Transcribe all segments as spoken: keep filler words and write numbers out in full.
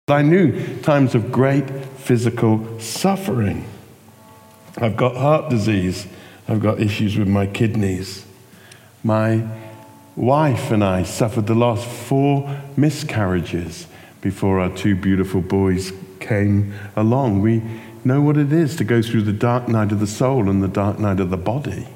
I knew times of great physical suffering. I've got heart disease. I've got issues with my kidneys. My wife and I suffered the last four miscarriages before our two beautiful boys came along. We know what it is to go through the dark night of the soul and the dark night of the body.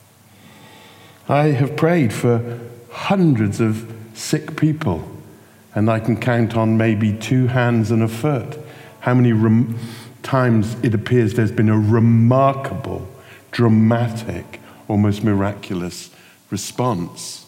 I have prayed for hundreds of sick people, and I can count on maybe two hands and a foot how many rem- times it appears there's been a remarkable, dramatic, almost miraculous response.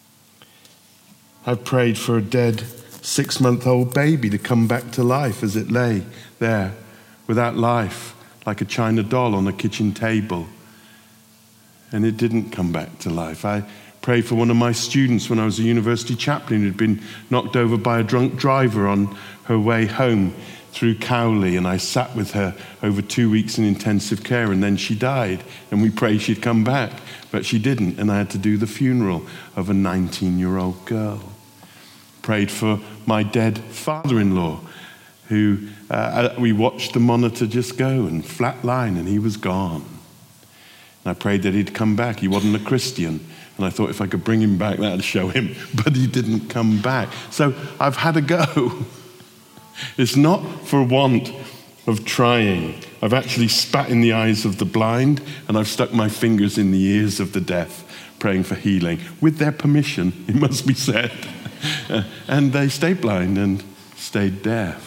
I've prayed for a dead six-month-old baby to come back to life as it lay there without life, like a china doll on a kitchen table. And it didn't come back to life. I prayed for one of my students when I was a university chaplain who'd been knocked over by a drunk driver on her way home through Cowley, and I sat with her over two weeks in intensive care, and then she died, and we prayed she'd come back, but she didn't, and I had to do the funeral of a nineteen-year-old girl. Prayed for my dead father-in-law, who uh, we watched the monitor just go and flatline, and he was gone. And I prayed that he'd come back. He wasn't a Christian, and I thought if I could bring him back, that'd show him, but he didn't come back. So I've had a go. It's not for want of trying. I've actually spat in the eyes of the blind, and I've stuck my fingers in the ears of the deaf, praying for healing, with their permission, it must be said. And they stayed blind and stayed deaf.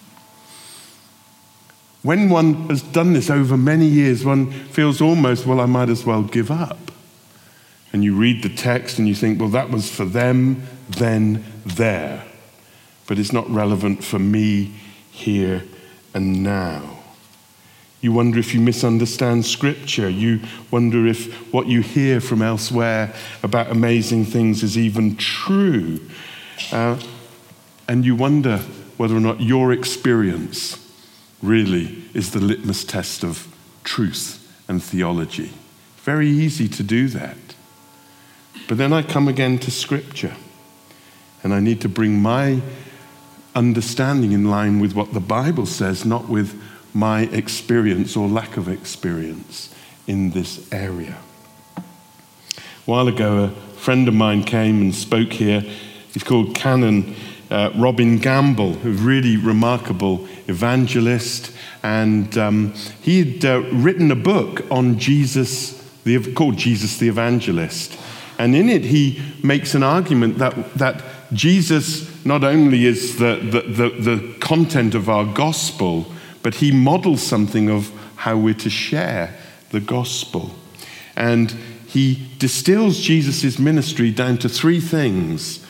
When one has done this over many years, one feels almost, well, I might as well give up. And you read the text and you think, well, that was for them, then, there. But it's not relevant for me here and now. You wonder if you misunderstand Scripture. You wonder if what you hear from elsewhere about amazing things is even true. Uh, and you wonder whether or not your experience really is the litmus test of truth and theology. Very easy to do that. But then I come again to Scripture, and I need to bring my understanding in line with what the Bible says, not with my experience or lack of experience in this area. A while ago, a friend of mine came and spoke here. He's called Canon uh, Robin Gamble, a really remarkable evangelist, and um, he had uh, written a book on Jesus, the, called Jesus the Evangelist. And in it, he makes an argument that, that Jesus not only is the, the, the, the content of our gospel, but he models something of how we're to share the gospel. And he distills Jesus' ministry down to three things.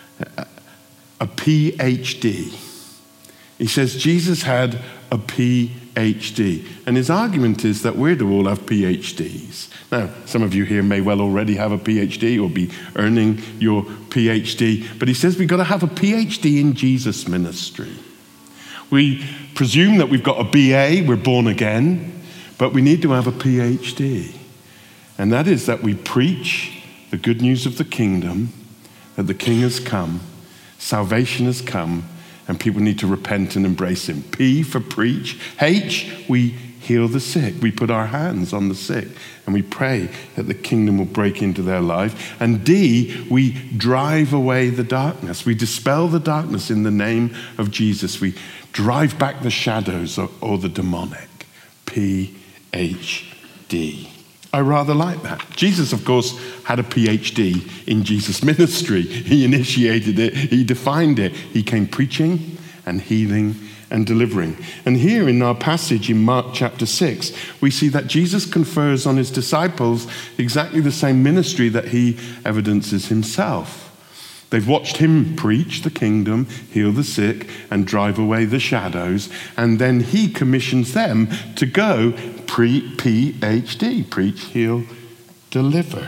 A P H D. He says Jesus had a P H D. And his argument is that we're to all have P H Ds. Now, some of you here may well already have a P H D or be earning your P H D, but he says we've got to have a P H D in Jesus' ministry. We presume that we've got a B A, we're born again, but we need to have a P H D. And that is that we preach the good news of the kingdom, that the King has come, salvation has come, and people need to repent and embrace him. P for preach. H, we heal the sick. We put our hands on the sick and we pray that the kingdom will break into their life. And D, we drive away the darkness. We dispel the darkness in the name of Jesus. We drive back the shadows or, or the demonic. P H D. I rather like that. Jesus, of course, had a P H D in Jesus' ministry. He initiated it, he defined it. He came preaching and healing and delivering. And here in our passage in Mark chapter six, we see that Jesus confers on his disciples exactly the same ministry that he evidences himself. They've watched him preach the kingdom, heal the sick, and drive away the shadows. And then he commissions them to go pre- P H D, preach, heal, deliver.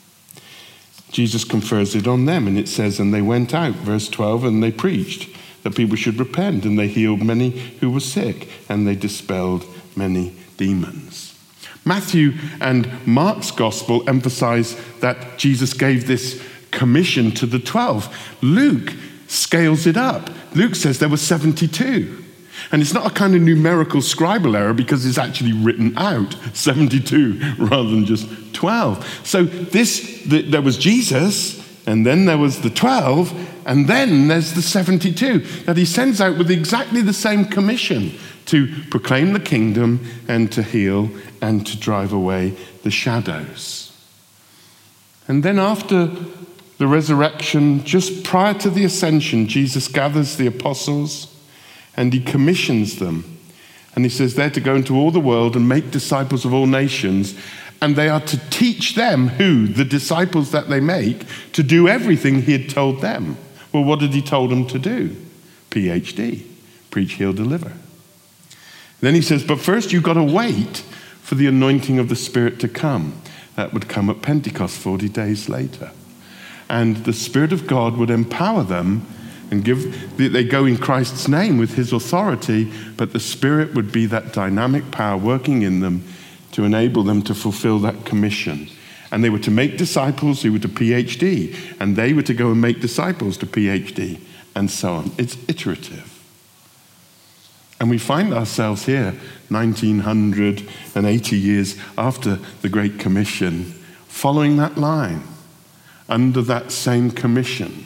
Jesus confers it on them, and it says, and they went out, verse twelve, and they preached that people should repent, and they healed many who were sick, and they dispelled many demons. Matthew and Mark's gospel emphasize that Jesus gave this commission to the twelve. Luke scales it up. Luke says there were seventy-two. And it's not a kind of numerical scribal error because it's actually written out, seventy-two rather than just twelve. So this, the, there was Jesus, and then there was the twelve, and then there's the seventy-two that he sends out with exactly the same commission to proclaim the kingdom and to heal and to drive away the shadows. And then after the resurrection, just prior to the ascension, Jesus gathers the apostles and he commissions them. And he says they're to go into all the world and make disciples of all nations. And they are to teach them, who? The disciples that they make, to do everything he had told them. Well, what did he told them to do? P H D. Preach, heal, deliver. Then he says, but first you've got to wait for the anointing of the Spirit to come. That would come at Pentecost forty days later. And the Spirit of God would empower them and give, they go in Christ's name with his authority, but the Spirit would be that dynamic power working in them to enable them to fulfill that commission. And they were to make disciples who were to P H D, and they were to go and make disciples to P H D, and so on. It's iterative. And we find ourselves here, nineteen eighty years after the Great Commission, following that line, under that same commission.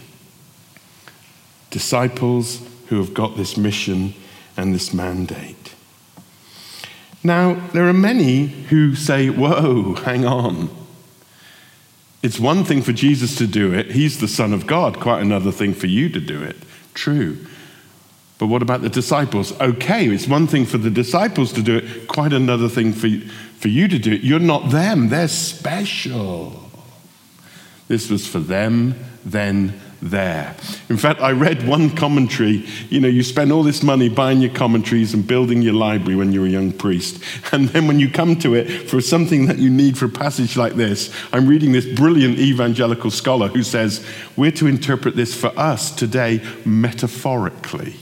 Disciples who have got this mission and this mandate. Now, there are many who say, whoa, hang on. It's one thing for Jesus to do it. He's the Son of God. Quite another thing for you to do it. True. But what about the disciples? Okay, it's one thing for the disciples to do it. Quite another thing for, for you to do it. You're not them. They're special. This was for them, then, there. In fact, I read one commentary. You know, you spend all this money buying your commentaries and building your library when you're a young priest. And then when you come to it for something that you need for a passage like this, I'm reading this brilliant evangelical scholar who says, we're to interpret this for us today metaphorically.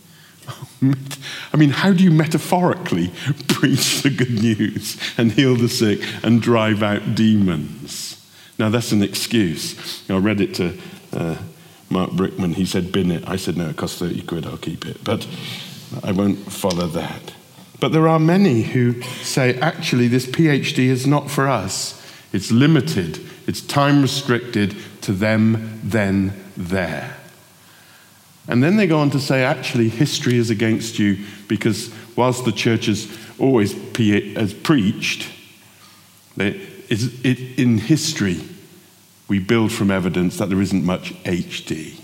I mean, how do you metaphorically preach the good news and heal the sick and drive out demons? Now, that's an excuse. I read it to uh, Mark Brickman. He said, bin it. I said, no, it costs thirty quid, I'll keep it. But I won't follow that. But there are many who say, actually, this P H D is not for us. It's limited. It's time restricted to them, then, there. And then they go on to say, actually, history is against you because whilst the church has always pe- has preached, they, it, it, in history, we build from evidence that there isn't much H D.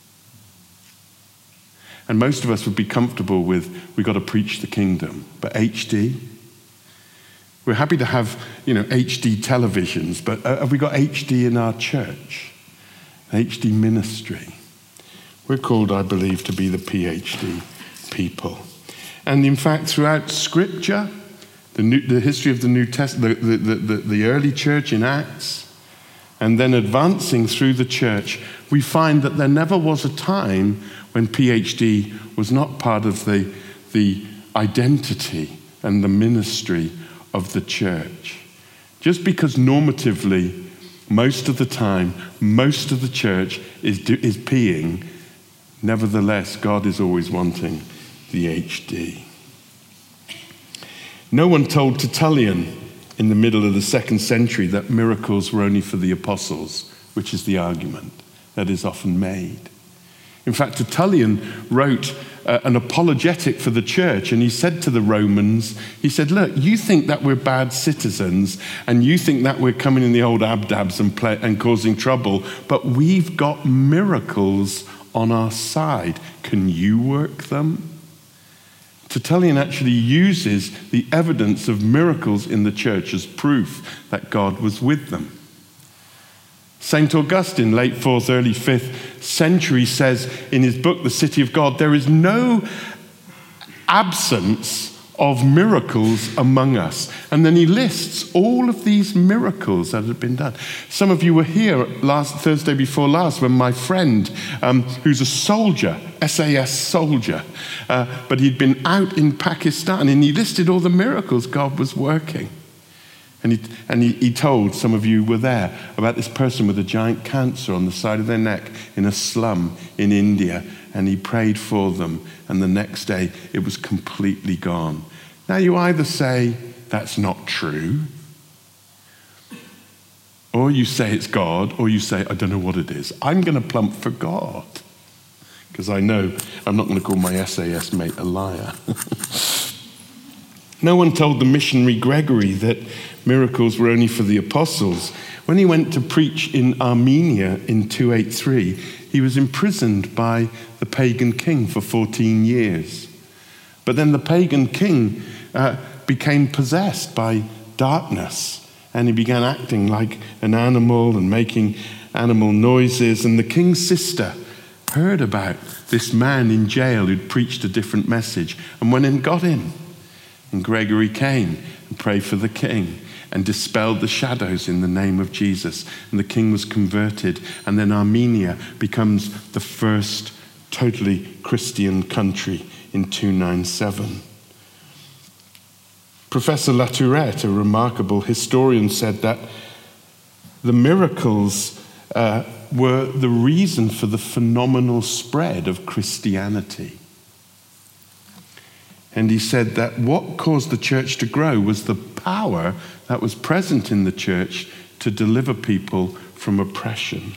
And most of us would be comfortable with, we've got to preach the kingdom. But H D? We're happy to have, you know, H D televisions, but have we got H D in our church? H D ministry. We're called, I believe, to be the P H D people. And in fact, throughout Scripture, the, new, the history of the New Testament, the, the, the, the early church in Acts, and then advancing through the church, we find that there never was a time when P H D was not part of the, the identity and the ministry of the church. Just because normatively, most of the time, most of the church is, do, is peeing, nevertheless, God is always wanting the H D. No one told Tertullian in the middle of the second century that miracles were only for the apostles, which is the argument that is often made. In fact, Tertullian wrote uh, an apologetic for the church, and he said to the Romans, he said, look, you think that we're bad citizens, and you think that we're coming in the old abdabs and, play, and causing trouble, but we've got miracles on our side. Can you work them? Tertullian actually uses the evidence of miracles in the church as proof that God was with them. Saint Augustine, late fourth, early fifth century, says in his book, The City of God, there is no absence of miracles among us. And then he lists all of these miracles that had been done. Some of you were here last Thursday before last when my friend, um, who's a soldier, S A S soldier, uh, but he'd been out in Pakistan, and he listed all the miracles God was working. And, he, and he, he told, some of you were there, about this person with a giant cancer on the side of their neck in a slum in India. And he prayed for them. And the next day, it was completely gone. Now, you either say, that's not true, or you say it's God, or you say, I don't know what it is. I'm going to plump for God. Because I know I'm not going to call my S A S mate a liar. No one told the missionary Gregory that miracles were only for the apostles. When he went to preach in Armenia in two eighty-three, he was imprisoned by the pagan king for fourteen years. But then the pagan king uh, became possessed by darkness, and he began acting like an animal and making animal noises. And the king's sister heard about this man in jail who'd preached a different message and went and got him. And Gregory came and prayed for the king and dispelled the shadows in the name of Jesus. And the king was converted. And then Armenia becomes the first totally Christian country in two ninety-seven. Professor Latourette, a remarkable historian, said that the miracles uh, were the reason for the phenomenal spread of Christianity. And he said that what caused the church to grow was the power that was present in the church to deliver people from oppression.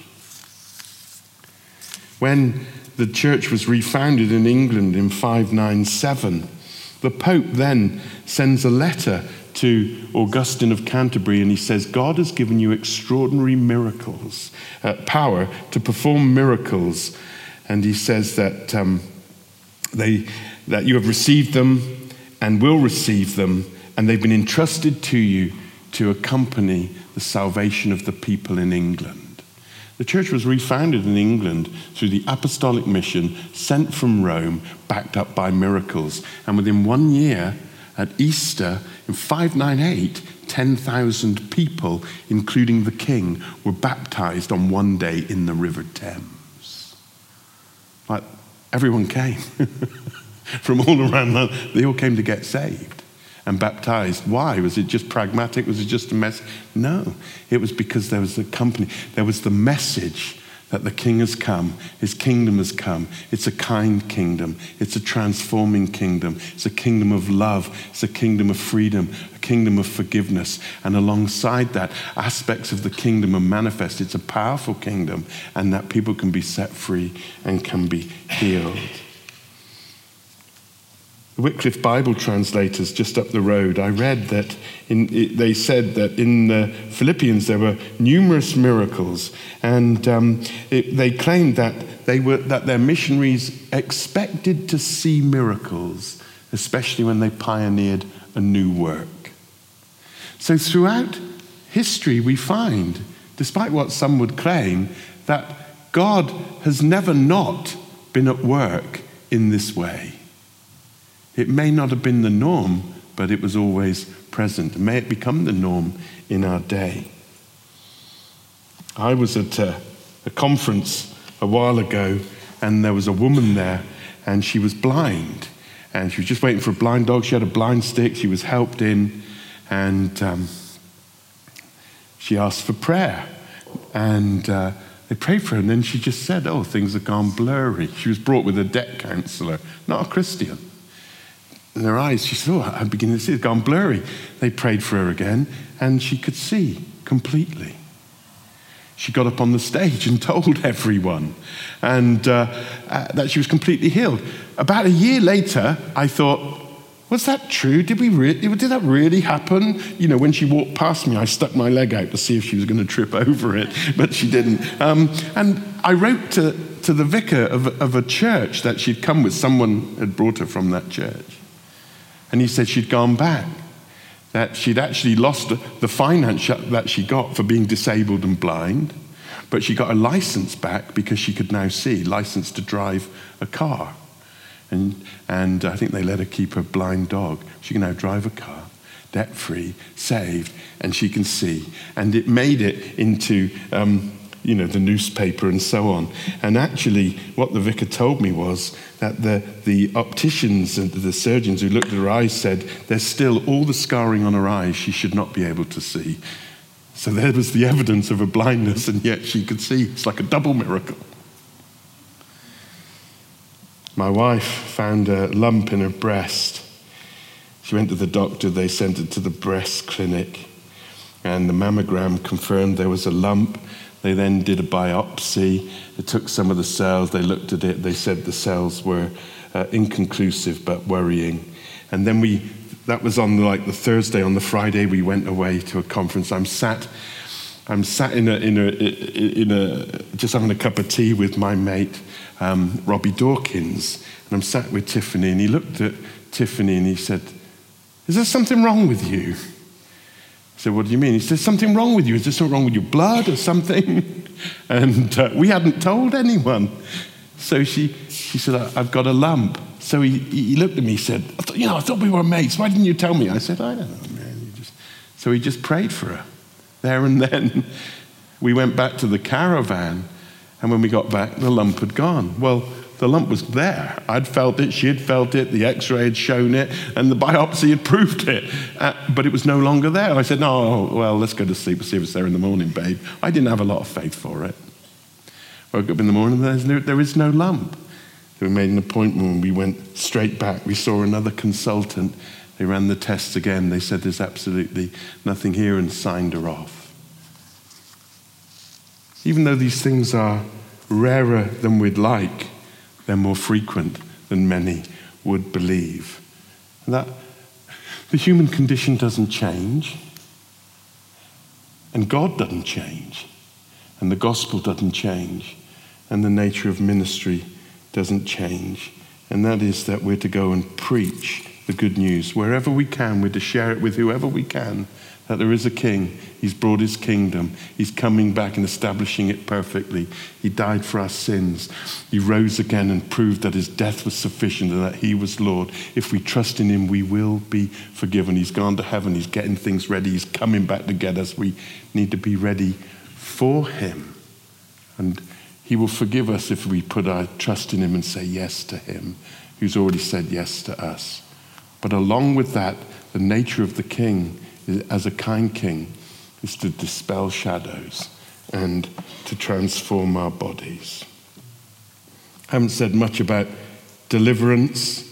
When the church was refounded in England in five ninety-seven, the Pope then sends a letter to Augustine of Canterbury, and he says, God has given you extraordinary miracles, uh, power to perform miracles. And he says that um, they... that you have received them and will receive them, and they've been entrusted to you to accompany the salvation of the people in England. The church was refounded in England through the apostolic mission sent from Rome, backed up by miracles. And within one year, at Easter in five ninety-eight, ten thousand people, including the king, were baptized on one day in the River Thames. Like, everyone came. From all around London, they all came to get saved and baptized. Why? Was it just pragmatic? Was it just a mess? No, it was because there was a company. There was the message that the king has come, his kingdom has come. It's a kind kingdom. It's a transforming kingdom. It's a kingdom of love. It's a kingdom of freedom, a kingdom of forgiveness. And alongside that, aspects of the kingdom are manifest. It's a powerful kingdom, and that people can be set free and can be healed. Wycliffe Bible translators just up the road, I read that in, it, they said that in the Philippians there were numerous miracles, and um, it, they claimed that they were that their missionaries expected to see miracles, especially when they pioneered a new work. So throughout history we find, despite what some would claim, that God has never not been at work in this way. It may not have been the norm, but it was always present. May it become the norm in our day. I was at a, a conference a while ago, and there was a woman there, and she was blind. And she was just waiting for a blind dog. She had a blind stick. She was helped in, and um, she asked for prayer. And uh, they prayed for her, and then she just said, oh, things have gone blurry. She was brought with a debt counselor, not a Christian. In her eyes, she said, oh, I'm beginning to see it's gone blurry. They prayed for her again, and she could see completely. She got up on the stage and told everyone and uh, uh, that she was completely healed. About a year later, I thought, was that true? Did we re- did that really happen? You know, when she walked past me, I stuck my leg out to see if she was going to trip over it, but she didn't. Um, and I wrote to, to the vicar of, of a church that she'd come with. Someone had brought her from that church. And he said she'd gone back, that she'd actually lost the finance that she got for being disabled and blind, but she got a license back because she could now see, license to drive a car. And, and I think they let her keep her blind dog. She can now drive a car, debt-free, saved, and she can see. And it made it into um, you know, the newspaper and so on. And actually, what the vicar told me was that the, the opticians and the surgeons who looked at her eyes said there's still all the scarring on her eyes she should not be able to see. So there was the evidence of her blindness, and yet she could see. It's like a double miracle. My wife found a lump in her breast. She went to the doctor, they sent her to the breast clinic, and the mammogram confirmed there was a lump. They then did a biopsy. They took some of the cells, they looked at it, they said the cells were uh, inconclusive but worrying. And then we, that was on like the Thursday, on the Friday we went away to a conference. I'm sat, I'm sat in a, in a, in a, just having a cup of tea with my mate, um, Robbie Dawkins. And I'm sat with Tiffany, and he looked at Tiffany and he said, "Is there something wrong with you?" I said, "What do you mean?" He said, "Something wrong with you? Is there something wrong with your blood or something?" And uh, we hadn't told anyone. So she, she said, "I've got a lump." So he, he looked at me, he said, I thought, you know, I thought we were mates. Why didn't you tell me? I said, "I don't know, man." You just... So he just prayed for her. There and then we went back to the caravan, and when we got back, the lump had gone. Well, the lump was there. I'd felt it, she had felt it, the x-ray had shown it, and the biopsy had proved it. Uh, but it was no longer there. I said, "No, well, let's go to sleep and see if it's there in the morning, babe." I didn't have a lot of faith for it. Woke up in the morning, there's no, there is no lump. So we made an appointment and we went straight back. We saw another consultant. They ran the tests again. They said there's absolutely nothing here and signed her off. Even though these things are rarer than we'd like, they're more frequent than many would believe. That the human condition doesn't change, and God doesn't change, and the gospel doesn't change, and the nature of ministry doesn't change. And that is that we're to go and preach the good news wherever we can. We're to share it with whoever we can, that there is a king. He's brought his kingdom. He's coming back and establishing it perfectly. He died for our sins. He rose again and proved that his death was sufficient and that he was Lord. If we trust in him, we will be forgiven. He's gone to heaven. He's getting things ready. He's coming back to get us. We need to be ready for him. And he will forgive us if we put our trust in him and say yes to him, who's already said yes to us. But along with that, the nature of the king, as a kind king, is to dispel shadows and to transform our bodies. I haven't said much about deliverance.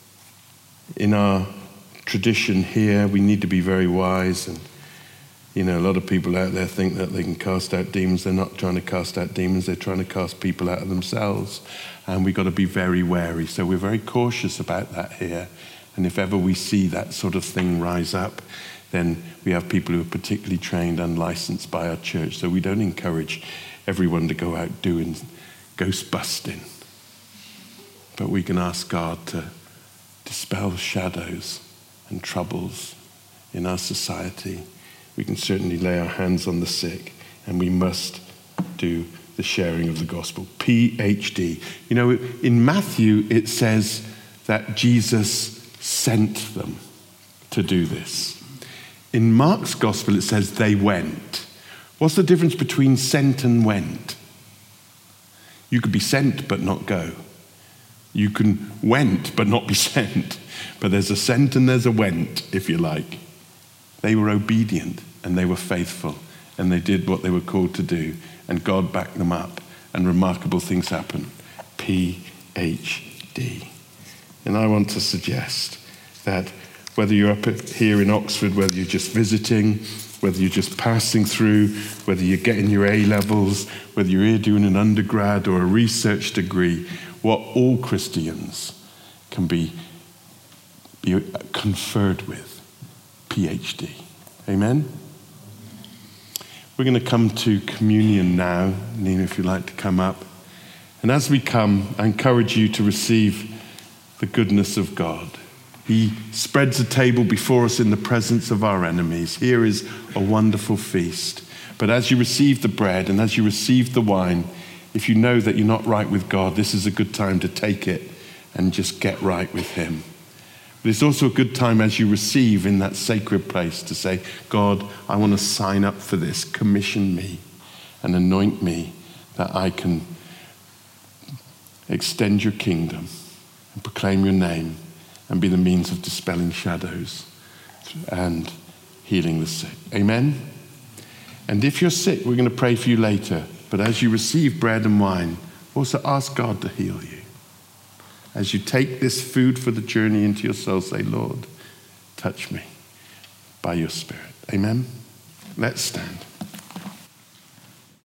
In our tradition here, we need to be very wise. And, you know, a lot of people out there think that they can cast out demons. They're not trying to cast out demons. They're trying to cast people out of themselves. And we've got to be very wary. So we're very cautious about that here. And if ever we see that sort of thing rise up, then we have people who are particularly trained and licensed by our church. So we don't encourage everyone to go out doing ghost busting. But we can ask God to dispel shadows and troubles in our society. We can certainly lay our hands on the sick, and we must do the sharing of the gospel. P H D. You know, in Matthew, it says that Jesus sent them to do this. In Mark's gospel, it says they went. What's the difference between sent and went? You could be sent but not go. You can went but not be sent. But there's a sent and there's a went, if you like. They were obedient and they were faithful and they did what they were called to do, and God backed them up and remarkable things happened. P H D. And I want to suggest that whether you're up here in Oxford, whether you're just visiting, whether you're just passing through, whether you're getting your A-levels, whether you're here doing an undergrad or a research degree, what all Christians can be, be conferred with, P H D. Amen? We're going to come to communion now. Nina, if you'd like to come up. And as we come, I encourage you to receive the goodness of God. He spreads a table before us in the presence of our enemies. Here is a wonderful feast. But as you receive the bread and as you receive the wine, if you know that you're not right with God, this is a good time to take it and just get right with him. But it's also a good time as you receive in that sacred place to say, God, I want to sign up for this. Commission me. and anoint me that I can extend your kingdom and proclaim your name and be the means of dispelling shadows and healing the sick. Amen? And if you're sick, we're going to pray for you later. But as you receive bread and wine, also ask God to heal you. As you take this food for the journey into your soul, say, Lord, touch me by your Spirit. Amen? Let's stand.